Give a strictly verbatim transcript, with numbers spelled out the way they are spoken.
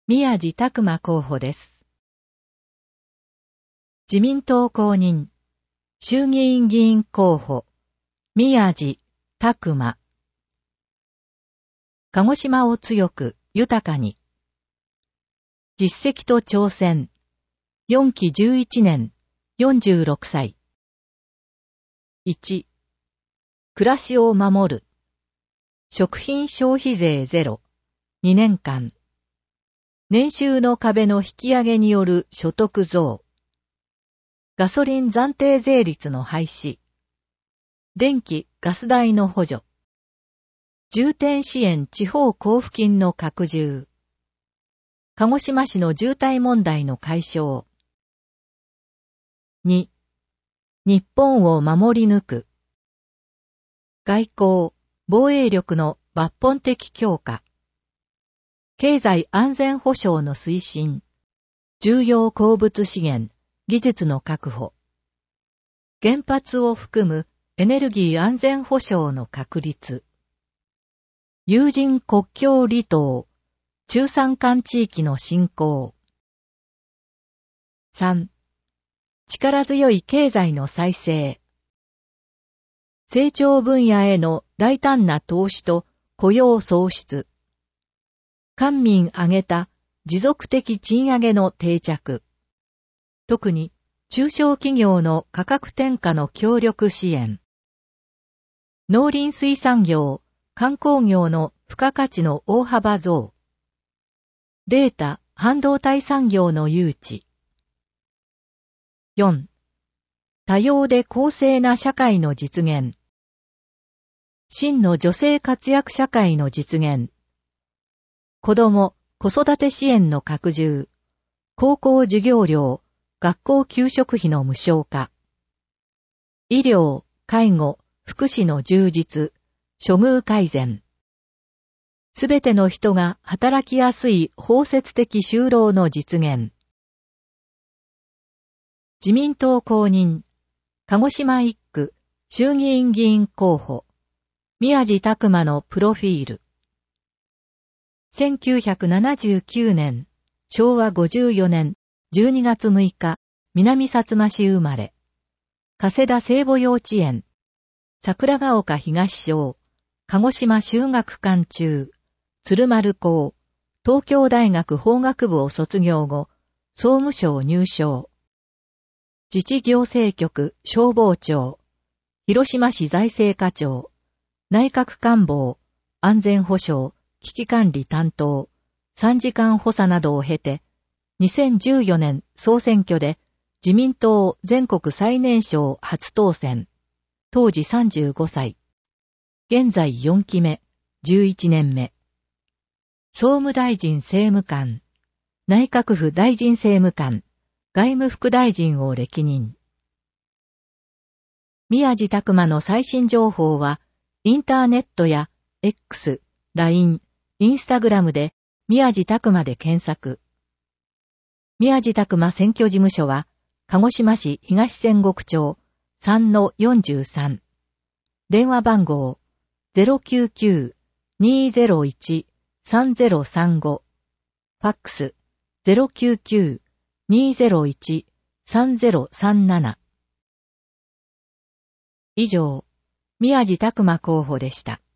宮地拓馬候補です。自民党公認、衆議院議員候補、宮地拓馬。鹿児島を強く、豊かに。実績と挑戦。よんきじゅういちねん、よんじゅうろくさい。いち. 暮らしを守る。食品消費税ゼロ。にねんかん。年収の壁の引き上げによる所得増。ガソリン暫定税率の廃止。電気・ガス代の補助。重点支援地方交付金の拡充。鹿児島市の渋滞問題の解消。に. 日本を守り抜く。外交・防衛力の抜本的強化。経済安全保障の推進。重要鉱物資源、技術の確保。原発を含むエネルギー安全保障の確立。有人国境離島、中山間地域の振興。さん. 力強い経済の再生。成長分野への大胆な投資と雇用創出。官民挙げた持続的賃上げの定着。特に中小企業の価格転嫁の協力支援。農林水産業、観光業の付加価値の大幅増。データ、半導体産業の誘致。よん. 多様で公正な社会の実現。真の女性活躍社会の実現。子ども・子育て支援の拡充。高校授業料、学校給食費の無償化。医療・介護・福祉の充実、処遇改善。すべての人が働きやすい包摂的就労の実現。自民党公認、鹿児島一区衆議院議員候補、宮地拓馬のプロフィール。せんきゅうひゃくななじゅうきゅうねん、しょうわごじゅうよねんじゅうにがつむいか、南薩摩市生まれ。加世田聖母幼稚園、桜ヶ丘東小、鹿児島修学館中、鶴丸校、東京大学法学部を卒業後、総務省入省。自治行政局消防庁、広島市財政課長、内閣官房、安全保障、危機管理担当、参事官補佐などを経て、にせんじゅうよねん総選挙で自民党全国最年少初当選。当時さんじゅうごさい。現在よんきめ、じゅういちねんめ。総務大臣政務官、内閣府大臣政務官、外務副大臣を歴任。宮地拓馬の最新情報は、インターネットや X、ライン、インスタグラムで宮地拓馬で検索。宮地拓馬選挙事務所は、鹿児島市東仙石町 さんのよんじゅうさん。電話番号 ゼロきゅうきゅう にーゼロいち さんゼロさんご。ファックス ゼロきゅうきゅう にーゼロいち さんゼロさんなな。以上、宮地拓馬候補でした。